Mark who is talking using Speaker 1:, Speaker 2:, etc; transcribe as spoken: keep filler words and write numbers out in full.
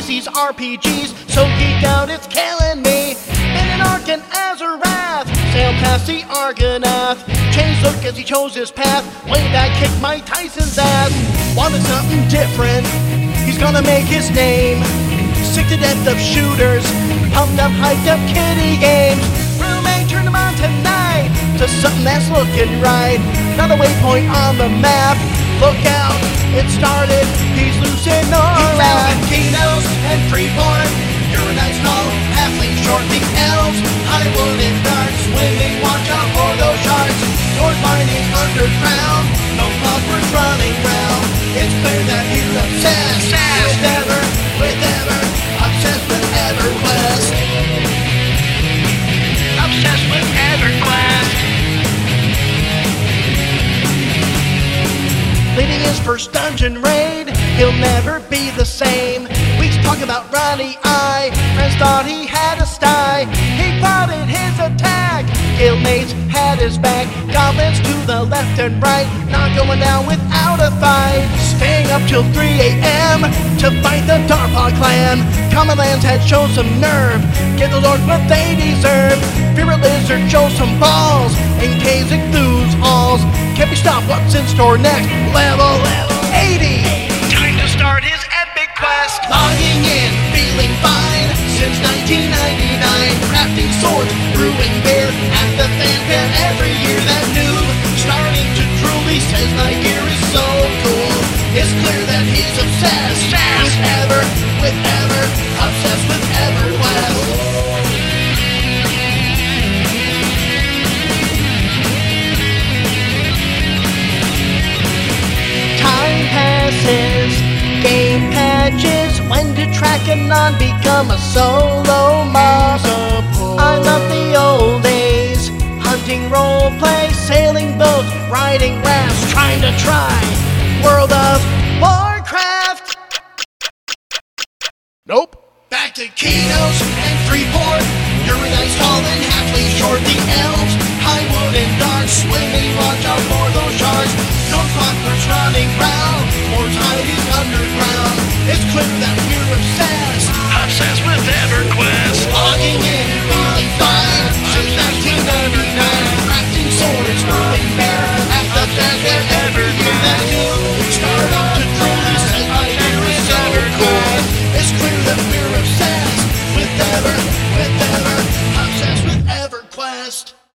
Speaker 1: these R P Gs, so geeked out it's killing me. In an Ark and Azarath, sail past the Argonath. Changed look as he chose his path, way back kicked Mike Tyson's ass. Wanted something different, he's gonna make his name. Sick to death of shooters, pumped up, hyped up kiddie games. Roommate, turn him on tonight to something that's looking right. Another waypoint on the map, look out, it started, he's losing our
Speaker 2: He's
Speaker 1: lap.
Speaker 2: out in Kinos and Freeport, Uranite's tall, halfling short, the elves, Hollywood and dark, swimming, watch out for those sharks. Yours mining underground, no clockworks running round. It's clear that you're obsessed, obsessed. with ever, with ever, obsessed with EverQuest.
Speaker 1: Obsessed with EverQuest. Leading his first dungeon raid, he'll never be the same. Weeks talk about Ronnie I, friends thought he had a sty. He plotted his attack, guildmates had his back. Goblins to the left and right, not going down without a fight. Staying up till three A M to fight the Darpaw clan. Common Lands had shown some nerve, get those orcs what they deserve. Feared Lizard shows some balls, and Kazik lose halls. Can't be stopped, what's in store next? Level, level eighty! Time to start his epic quest!
Speaker 2: Logging in, feeling fine, since nineteen ninety-nine. Crafting swords, brewing beer, at the fanfare every year. That noob, starting to drool, he says my gear is so cool. It's clear that he's obsessed, obsessed. with ever, with ever, obsessed with EverQuest.
Speaker 1: Time passes, game patches. When did track and non become a solo mob? I love the old days, hunting roleplay, sailing boats, riding rafts, trying to try World of Warcraft. Nope.
Speaker 2: Back to Kinos and Freeport, Uranite's tall and halfly short, the elves, Highwood and dark, swimming, watch out for those sharks. No clockworks running round, more hiding underground. It's clear that we're obsessed,
Speaker 1: Obsessed with EverQuest.
Speaker 2: logging in, feeling fine, since nineteen ninety-nine. Crafting swords, brewing beer, at the fanfare every year. That new, starting to truly say my gear is EverQuest. It's clear that we're obsessed with ever, with ever, obsessed with EverQuest.